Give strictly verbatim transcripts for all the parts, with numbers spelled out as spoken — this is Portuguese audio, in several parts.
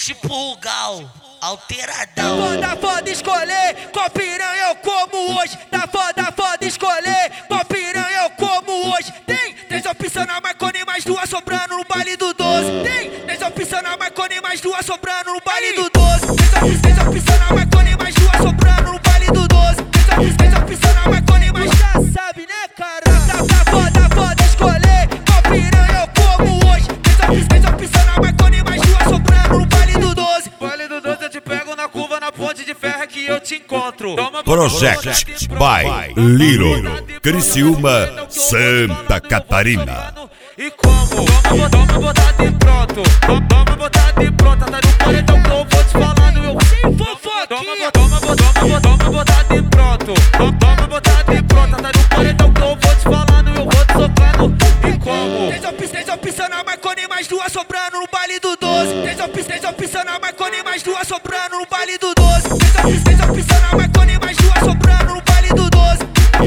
Tipo o Gal, alteradão. Tá foda escolher qual piranha eu como hoje. Tá foda, foda escolher qual piranha eu como hoje. Tem três opções na Marconi e mais duas sobrando no baile do doze. Tem três opções na Marconi e mais duas sobrando no baile do doze. Três opções na Marconi e mais duas sobrando no baile do doze. Três opções na Marconi e mais já sabe, né, cara? Tá, tá foda, foda escolher qual piranha eu como hoje. Três opções na Marconi e mais duas sobrando no baile do doze. Baile do doze eu te pego na curva, na ponte de ferro é que eu te encontro. Project by Little, Criciúma, Santa Catarina. E como? Toma, toma, botada e pronto. Toma, botada e pronto. Tá no paredão que eu vou te falando. Eu sem fofoquinha. Toma, toma, toma, toma, botada e pronto. Toma, botada e pronto. Tá no paredão que eu vou te falando. Eu vou te socando. E como? Três opções, três opções na Marconi, mais duas sobrando no baile do doze. Três opções, três opções na Marconi, mais duas sobrando no baile do doze. Três opções, três opções na Marconi, mais duas sobrando no baile do doze.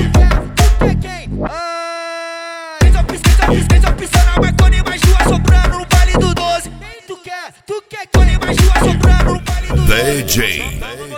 Três opções, três opções, três opções na Marconi, mais duas sobrando no baile do doze. Tu quer, tu quer, Marconi, mais duas sobrando no baile do doze. D J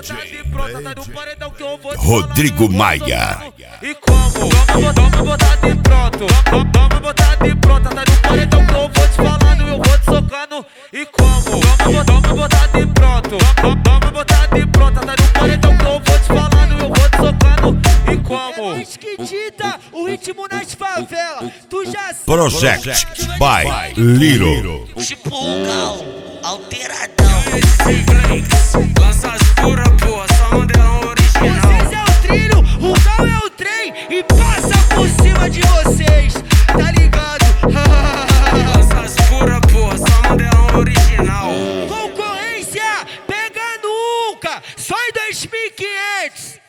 Rodrigo Maia. E como? Toma, toma, botada e pronto. Toma, botada e pronto. Tá no paredão que eu vou te falando. Eu vou te socando. E como? Toma, toma, botada e pronto. Toma, botada e pronto. Tá no paredão que eu vou te falando. Eu vou te socando. E como? É mais que dita o ritmo nas favelas. Tu já sabe. Project by Little. Tipo o Gal, alteradão. Lança as pura, porra, só modelão original. Vocês é o trilho, o Gal é o trem e passa por cima de vocês, tá ligado? Lança as pura, porra, só modelão original. Concorrência, pega nunca, só em dois mil e quinhentos.